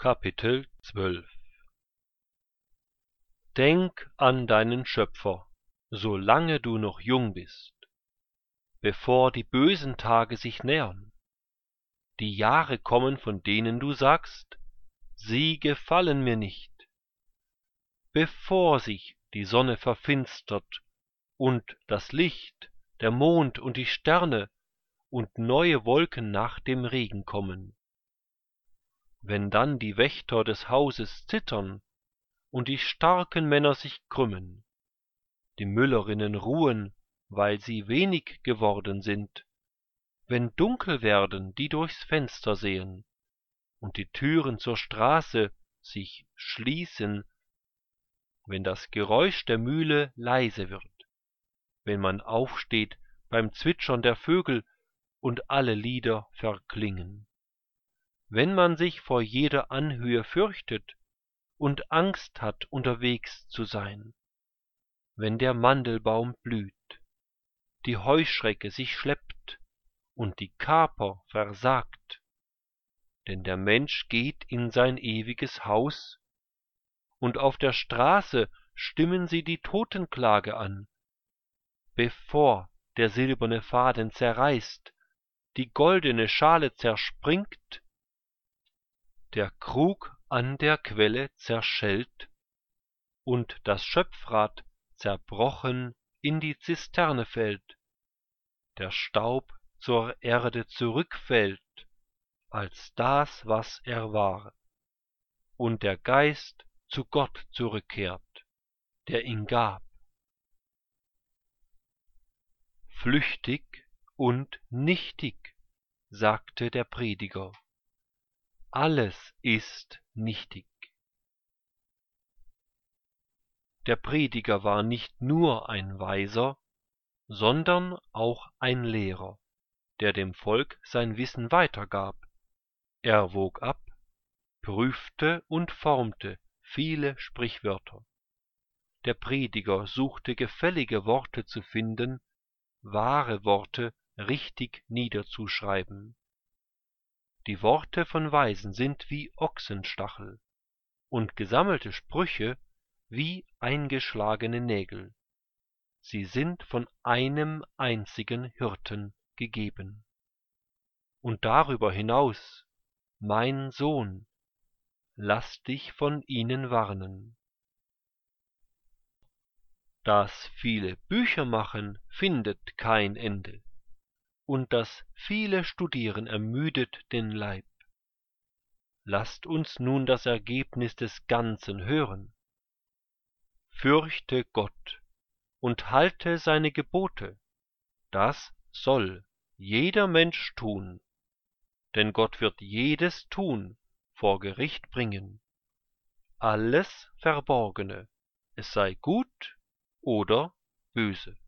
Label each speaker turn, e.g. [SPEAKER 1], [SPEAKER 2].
[SPEAKER 1] Kapitel 12 Denk an deinen Schöpfer, solange du noch jung bist, bevor die bösen Tage sich nähern, die Jahre kommen, von denen du sagst, sie gefallen mir nicht, bevor sich die Sonne verfinstert und das Licht, der Mond und die Sterne und neue Wolken nach dem Regen kommen. Wenn dann die Wächter des Hauses zittern und die starken Männer sich krümmen, die Müllerinnen ruhen, weil sie wenig geworden sind, wenn dunkel werden, die durchs Fenster sehen, und die Türen zur Straße sich schließen, wenn das Geräusch der Mühle leise wird, wenn man aufsteht beim Zwitschern der Vögel und alle Lieder verklingen, wenn man sich vor jeder Anhöhe fürchtet und Angst hat, unterwegs zu sein, wenn der Mandelbaum blüht, die Heuschrecke sich schleppt und die Kaper versagt, denn der Mensch geht in sein ewiges Haus, und auf der Straße stimmen sie die Totenklage an, bevor der silberne Faden zerreißt, die goldene Schale zerspringt, der Krug an der Quelle zerschellt und das Schöpfrad zerbrochen in die Zisterne fällt, der Staub zur Erde zurückfällt als das, was er war, und der Geist zu Gott zurückkehrt, der ihn gab. Flüchtig und nichtig, sagte der Prediger, alles ist nichtig. Der Prediger war nicht nur ein Weiser, sondern auch ein Lehrer, der dem Volk sein Wissen weitergab. Er wog ab, prüfte und formte viele Sprichwörter. Der Prediger suchte gefällige Worte zu finden, wahre Worte richtig niederzuschreiben. Die Worte von Weisen sind wie Ochsenstachel und gesammelte Sprüche wie eingeschlagene Nägel. Sie sind von einem einzigen Hirten gegeben. Und darüber hinaus, mein Sohn, lass dich von ihnen warnen. Das viele Bücher machen findet kein Ende, und das viele Studieren ermüdet den Leib. Lasst uns nun das Ergebnis des Ganzen hören. Fürchte Gott und halte seine Gebote, das soll jeder Mensch tun, denn Gott wird jedes Tun vor Gericht bringen. Alles Verborgene, es sei gut oder böse.